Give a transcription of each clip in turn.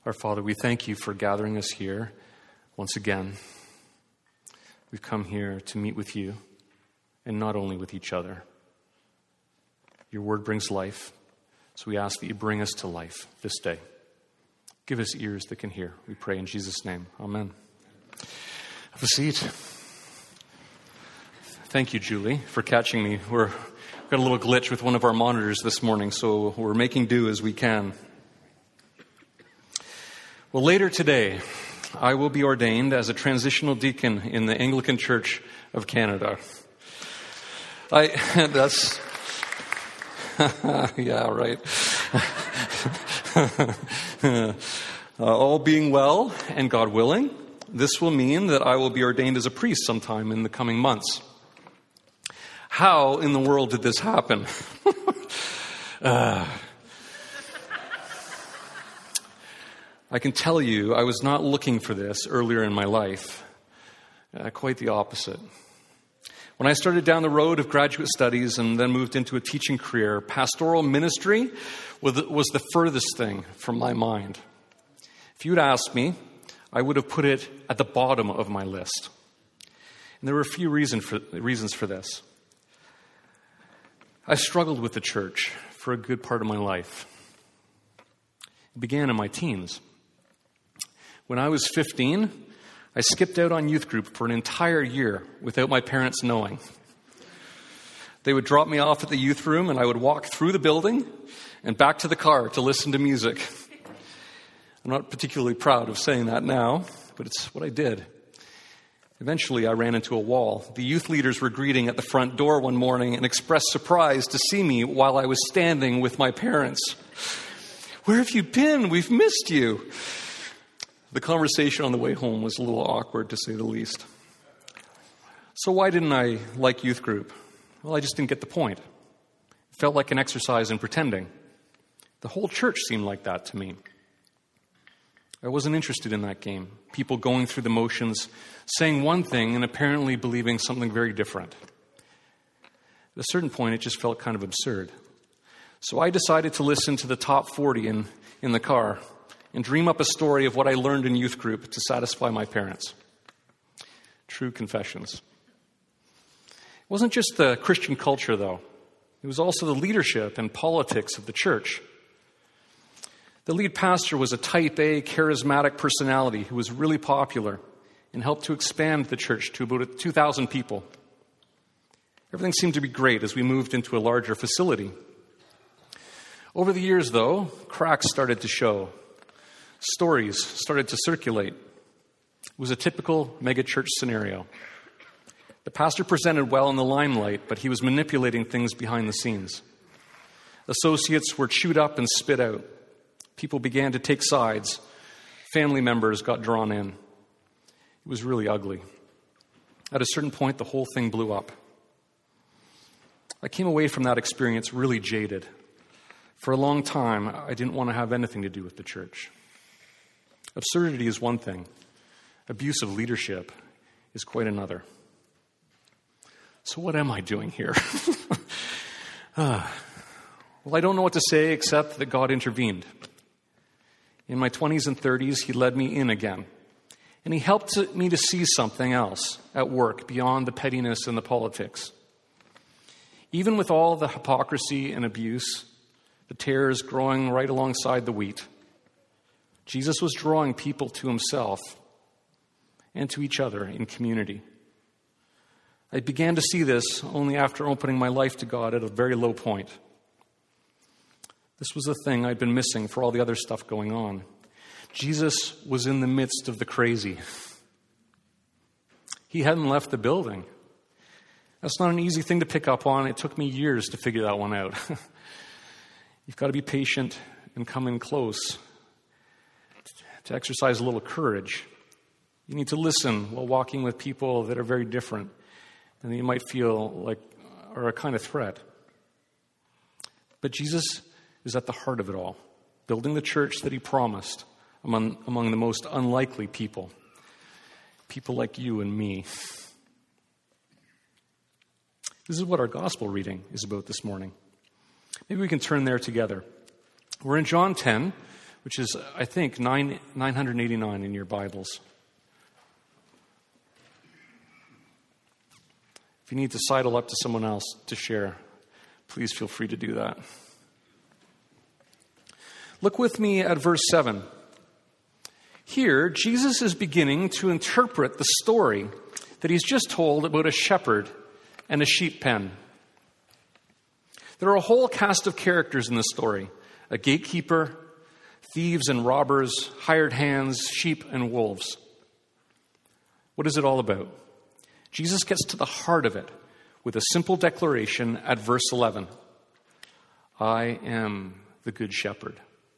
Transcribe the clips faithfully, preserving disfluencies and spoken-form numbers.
Our Father, we thank you for gathering us here once again. We've come here to meet with you, and not only with each other. Your word brings life, so we ask that you bring us to life this day. Give us ears that can hear. We pray in Jesus' name. Amen. Have a seat. Thank you, Julie, for catching me. We're, we've got a little glitch with one of our monitors this morning, so we're making do as we can. Well, later today, I will be ordained as a transitional deacon in the Anglican Church of Canada. I, that's, yeah, right. uh, all being well and God willing, this will mean that I will be ordained as a priest sometime in the coming months. How in the world did this happen? uh, I can tell you, I was not looking for this earlier in my life. Uh, quite the opposite. When I started down the road of graduate studies and then moved into a teaching career, pastoral ministry was the furthest thing from my mind. If you'd asked me, I would have put it at the bottom of my list. And there were a few reason for, reasons for this. I struggled with the church for a good part of my life. It began in my teens. When I was fifteen, I skipped out on youth group for an entire year without my parents knowing. They would drop me off at the youth room and I would walk through the building and back to the car to listen to music. I'm not particularly proud of saying that now, but it's what I did. Eventually, I ran into a wall. The youth leaders were greeting at the front door one morning and expressed surprise to see me while I was standing with my parents. "Where have you been? We've missed you." The conversation on the way home was a little awkward, to say the least. So why didn't I like youth group? Well, I just didn't get the point. It felt like an exercise in pretending. The whole church seemed like that to me. I wasn't interested in that game. People going through the motions, saying one thing and apparently believing something very different. At a certain point, it just felt kind of absurd. So I decided to listen to the top forty in, in the car and dream up a story of what I learned in youth group to satisfy my parents. True confessions. It wasn't just the Christian culture, though. It was also the leadership and politics of the church. The lead pastor was a type A, charismatic personality who was really popular and helped to expand the church to about two thousand people. Everything seemed to be great as we moved into a larger facility. Over the years, though, cracks started to show. Stories started to circulate. It was a typical megachurch scenario. The pastor presented well in the limelight, but he was manipulating things behind the scenes. Associates were chewed up and spit out. People began to take sides. Family members got drawn in. It was really ugly. At a certain point, the whole thing blew up. I came away from that experience really jaded. For a long time, I didn't want to have anything to do with the church. Absurdity is one thing. Abuse of leadership is quite another. So what am I doing here? uh, well, I don't know what to say except that God intervened. In my twenties and thirties, he led me in again. And he helped me to see something else at work beyond the pettiness and the politics. Even with all the hypocrisy and abuse, the tares growing right alongside the wheat, Jesus was drawing people to himself and to each other in community. I began to see this only after opening my life to God at a very low point. This was the thing I'd been missing for all the other stuff going on. Jesus was in the midst of the crazy. He hadn't left the building. That's not an easy thing to pick up on. It took me years to figure that one out. You've got to be patient and come in close. To exercise a little courage. You need to listen while walking with people that are very different and that you might feel like are a kind of threat. But Jesus is at the heart of it all, building the church that he promised among, among the most unlikely people, people like you and me. This is what our gospel reading is about this morning. Maybe we can turn there together. We're in John ten, which is, I think, nine, nine eighty-nine in your Bibles. If you need to sidle up to someone else to share, please feel free to do that. Look with me at verse seven. Here, Jesus is beginning to interpret the story that he's just told about a shepherd and a sheep pen. There are a whole cast of characters in this story: a gatekeeper, thieves and robbers, hired hands, sheep and wolves. What is it all about? Jesus gets to the heart of it with a simple declaration at verse eleven. I am the good shepherd.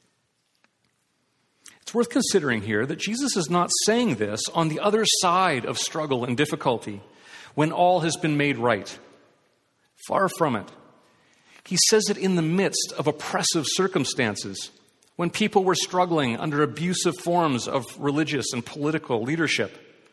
It's worth considering here that Jesus is not saying this on the other side of struggle and difficulty, when all has been made right. Far from it. He says it in the midst of oppressive circumstances, when people were struggling under abusive forms of religious and political leadership.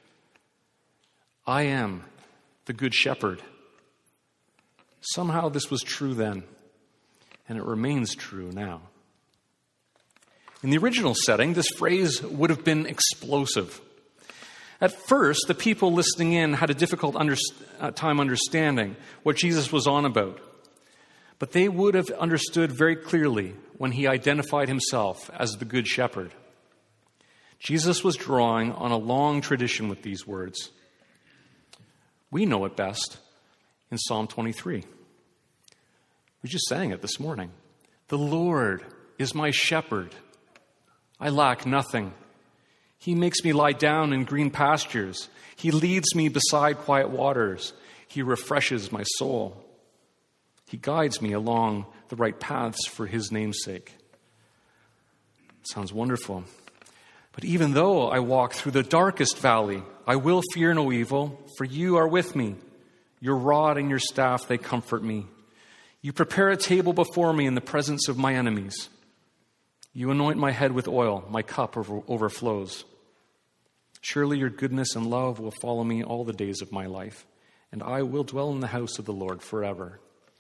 I am the good shepherd. Somehow this was true then, and it remains true now. In the original setting, this phrase would have been explosive. At first, the people listening in had a difficult under, uh, time understanding what Jesus was on about. But they would have understood very clearly when he identified himself as the Good Shepherd. Jesus was drawing on a long tradition with these words. We know it best in Psalm twenty-three. We just sang it this morning. The Lord is my shepherd. I lack nothing. He makes me lie down in green pastures. He leads me beside quiet waters. He refreshes my soul. He guides me along the right paths for his name's sake. Sounds wonderful. But even though I walk through the darkest valley, I will fear no evil, for you are with me. Your rod and your staff, they comfort me. You prepare a table before me in the presence of my enemies. You anoint my head with oil, my cup over- overflows. Surely your goodness and love will follow me all the days of my life, and I will dwell in the house of the Lord forever.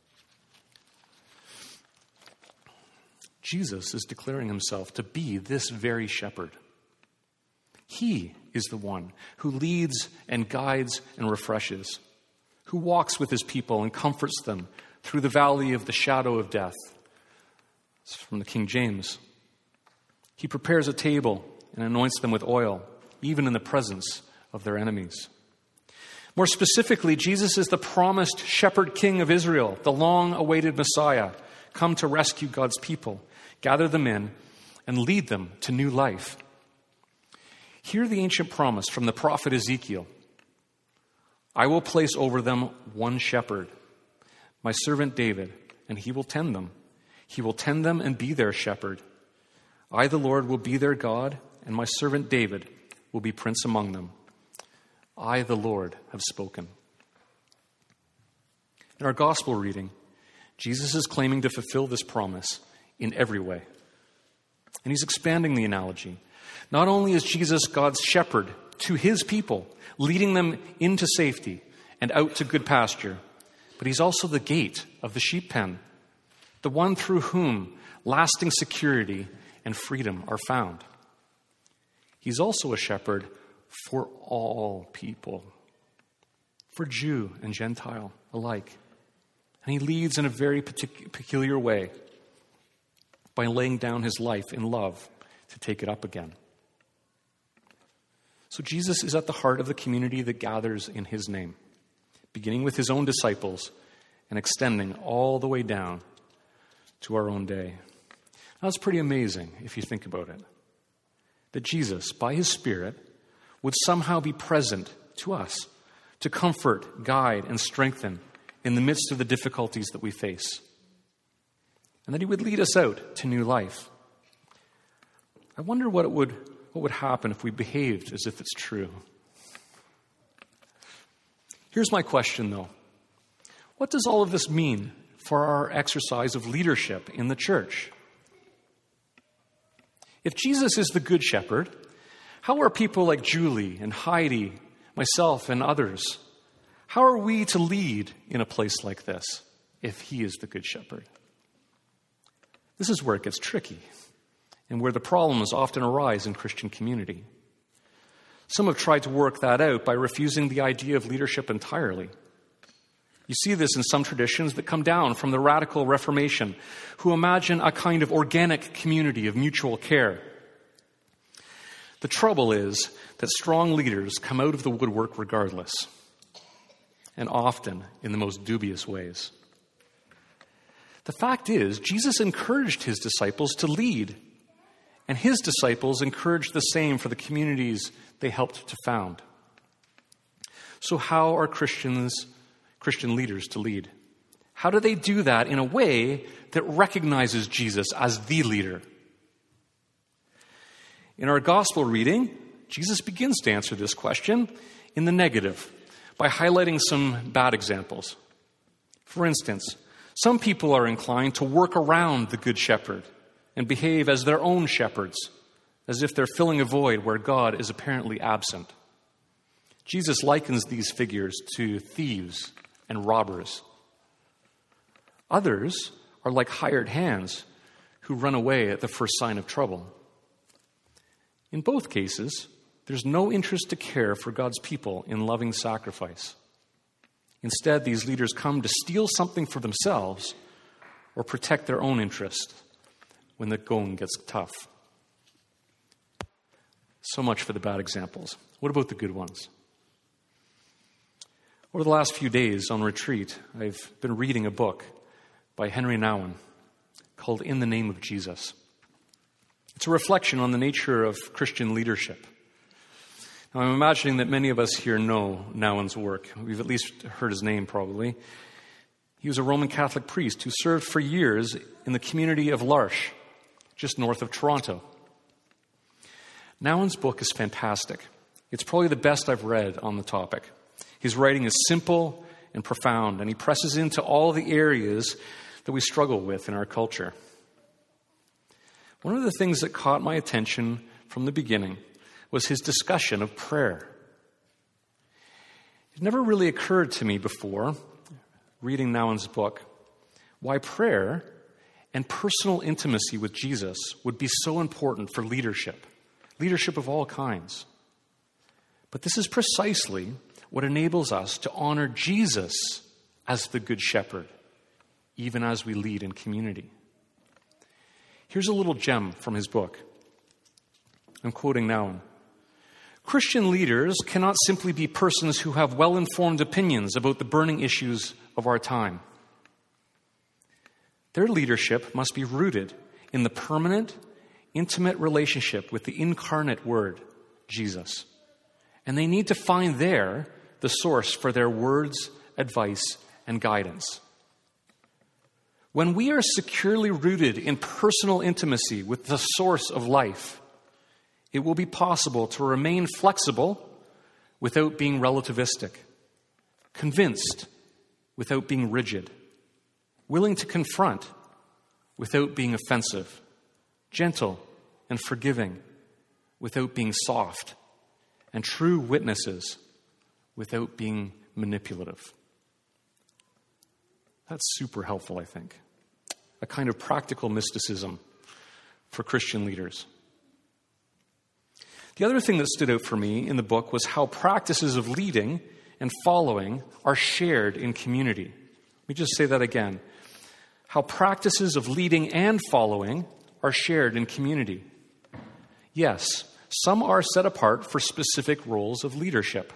Jesus is declaring himself to be this very shepherd. He is the one who leads and guides and refreshes, who walks with his people and comforts them through the valley of the shadow of death. It's from the King James. He prepares a table and anoints them with oil, even in the presence of their enemies. More specifically, Jesus is the promised shepherd king of Israel, the long-awaited Messiah, come to rescue God's people, gather them in, and lead them to new life. Hear the ancient promise from the prophet Ezekiel. I will place over them one shepherd, my servant David, and he will tend them. He will tend them and be their shepherd. I, the Lord, will be their God, and my servant David will be prince among them. I, the Lord, have spoken. In our gospel reading, Jesus is claiming to fulfill this promise in every way. And he's expanding the analogy. Not only is Jesus God's shepherd to his people, leading them into safety and out to good pasture, but he's also the gate of the sheep pen, the one through whom lasting security and freedom are found. He's also a shepherd for all people, for Jew and Gentile alike. And he leads in a very partic- peculiar way by laying down his life in love to take it up again. So Jesus is at the heart of the community that gathers in his name, beginning with his own disciples and extending all the way down to our own day. Now, it's pretty amazing if you think about it, that Jesus, by his Spirit, would somehow be present to us to comfort, guide, and strengthen in the midst of the difficulties that we face, and that he would lead us out to new life. I wonder what it would what would happen if we behaved as if it's true. Here's my question, though. What does all of this mean for our exercise of leadership in the church? If Jesus is the Good Shepherd, how are people like Julie and Heidi, myself and others, how are we to lead in a place like this if he is the Good Shepherd? This is where it gets tricky. and where the problems often arise in Christian community. Some have tried to work that out by refusing the idea of leadership entirely. You see this in some traditions that come down from the radical Reformation, who imagine a kind of organic community of mutual care. The trouble is that strong leaders come out of the woodwork regardless, and often in the most dubious ways. The fact is, Jesus encouraged his disciples to lead, and his disciples encouraged the same for the communities they helped to found. So how are Christians, Christian leaders to lead? How do they do that in a way that recognizes Jesus as the leader? In our gospel reading, Jesus begins to answer this question in the negative by highlighting some bad examples. For instance, some people are inclined to work around the Good Shepherd and behave as their own shepherds, as if they're filling a void where God is apparently absent. Jesus likens these figures to thieves and robbers. Others are like hired hands who run away at the first sign of trouble. In both cases, there's no interest to care for God's people in loving sacrifice. Instead, these leaders come to steal something for themselves or protect their own interest when the going gets tough. So much for the bad examples. What about the good ones? Over the last few days on retreat, I've been reading a book by Henry Nouwen called In the Name of Jesus. It's a reflection on the nature of Christian leadership. Now, I'm imagining that many of us here know Nouwen's work. We've at least heard his name, probably. He was a Roman Catholic priest who served for years in the community of L'Arche, just north of Toronto. Nouwen's book is fantastic. It's probably the best I've read on the topic. His writing is simple and profound, and he presses into all the areas that we struggle with in our culture. One of the things that caught my attention from the beginning was his discussion of prayer. It never really occurred to me before, reading Nouwen's book, why prayer and personal intimacy with Jesus would be so important for leadership, leadership of all kinds. But this is precisely what enables us to honor Jesus as the Good Shepherd, even as we lead in community. Here's a little gem from his book. I'm quoting Nouwen. Christian leaders cannot simply be persons who have well-informed opinions about the burning issues of our time. Their leadership must be rooted in the permanent, intimate relationship with the incarnate Word, Jesus. And they need to find there the source for their words, advice, and guidance. When we are securely rooted in personal intimacy with the source of life, it will be possible to remain flexible without being relativistic, convinced without being rigid, willing to confront without being offensive, gentle and forgiving without being soft, and true witnesses without being manipulative. That's super helpful, I think. A kind of practical mysticism for Christian leaders. The other thing that stood out for me in the book was how practices of leading and following are shared in community. Let me just say that again. How practices of leading and following are shared in community. Yes, some are set apart for specific roles of leadership.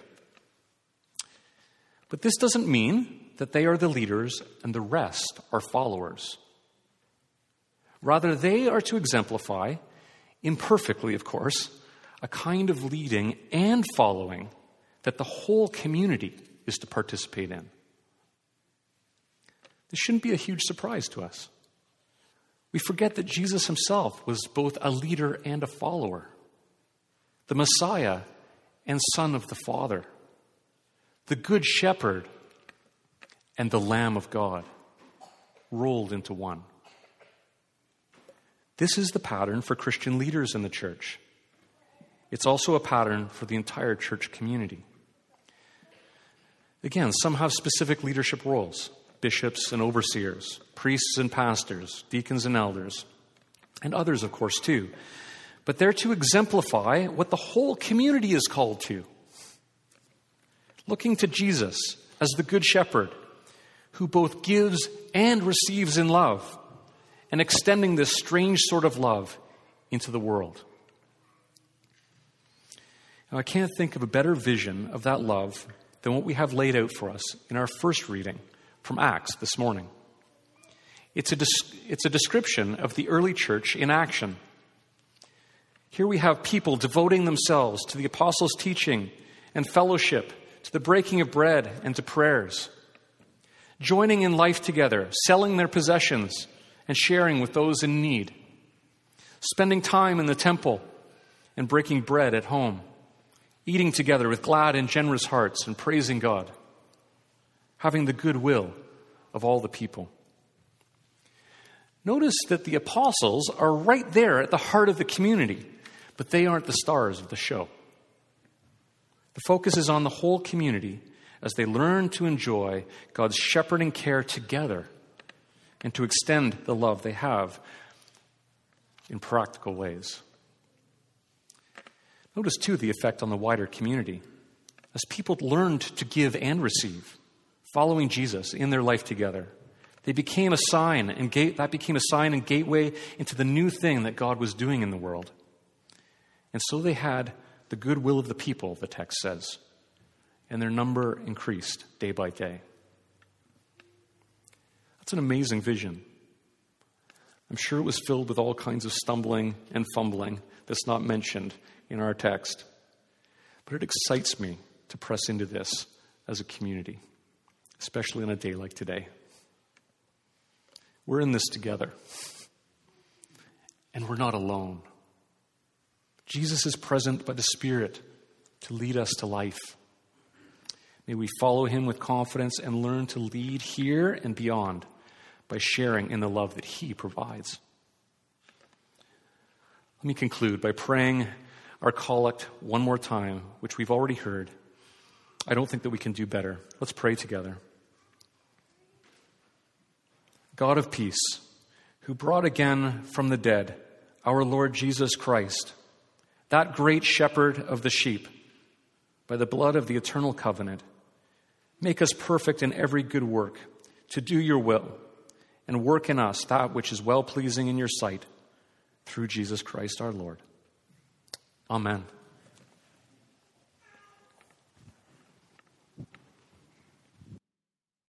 But this doesn't mean that they are the leaders and the rest are followers. Rather, they are to exemplify, imperfectly of course, a kind of leading and following that the whole community is to participate in. This shouldn't be a huge surprise to us. We forget that Jesus himself was both a leader and a follower, the Messiah and Son of the Father, the Good Shepherd and the Lamb of God, rolled into one. This is the pattern for Christian leaders in the church. It's also a pattern for the entire church community. Again, some have specific leadership roles, bishops and overseers, priests and pastors, deacons and elders. and others, of course, too. But they're to exemplify what the whole community is called to. Looking to Jesus as the Good Shepherd, who both gives and receives in love, and extending this strange sort of love into the world. Now, I can't think of a better vision of that love than what we have laid out for us in our first reading from Acts this morning. It's a, it's a description of the early church in action. Here we have people devoting themselves to the apostles' teaching and fellowship, to the breaking of bread and to prayers, joining in life together, selling their possessions and sharing with those in need, spending time in the temple and breaking bread at home, eating together with glad and generous hearts and praising God, having the goodwill of all the people. Notice that the apostles are right there at the heart of the community, but they aren't the stars of the show. The focus is on the whole community as they learn to enjoy God's shepherding care together and to extend the love they have in practical ways. Notice, too, the effect on the wider community. As people learned to give and receive, following Jesus in their life together, they became a sign, and gate, that became a sign and gateway into the new thing that God was doing in the world. And so they had the goodwill of the people, the text says, and their number increased day by day. That's an amazing vision. I'm sure it was filled with all kinds of stumbling and fumbling that's not mentioned in our text. But it excites me to press into this as a community, especially on a day like today. We're in this together, and we're not alone. Jesus is present by the Spirit to lead us to life. May we follow him with confidence and learn to lead here and beyond by sharing in the love that he provides. Let me conclude by praying our collect one more time, which we've already heard. I don't think that we can do better. Let's pray together. God of peace, who brought again from the dead our Lord Jesus Christ, that great shepherd of the sheep, by the blood of the eternal covenant, make us perfect in every good work, to do your will, and work in us that which is well-pleasing in your sight, through Jesus Christ our Lord. Amen.